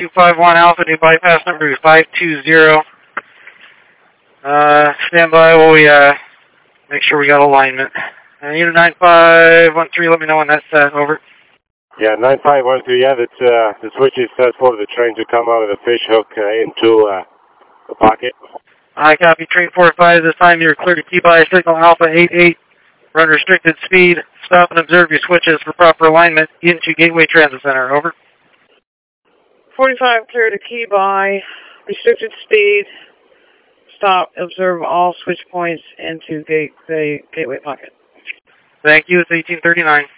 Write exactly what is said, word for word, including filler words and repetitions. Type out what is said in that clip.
two five one Alpha, new bypass number five two zero. Uh, stand by while we uh, make sure we got alignment. Uh, unit nine five one three, let me know when that's set. Over. Yeah, nine five one three, yeah, that's, uh, the switch is set for the train to come out of the fish hook uh, into uh, the pocket. I copy, train four five, this time you're clear to key by signal Alpha eight eight. Run restricted speed. Stop and observe your switches for proper alignment into Gateway Transit Center. Over. forty-five clear to key by. Restricted speed. Stop. Observe all switch points into gate, the Gateway pocket. Thank you. It's eighteen thirty-nine.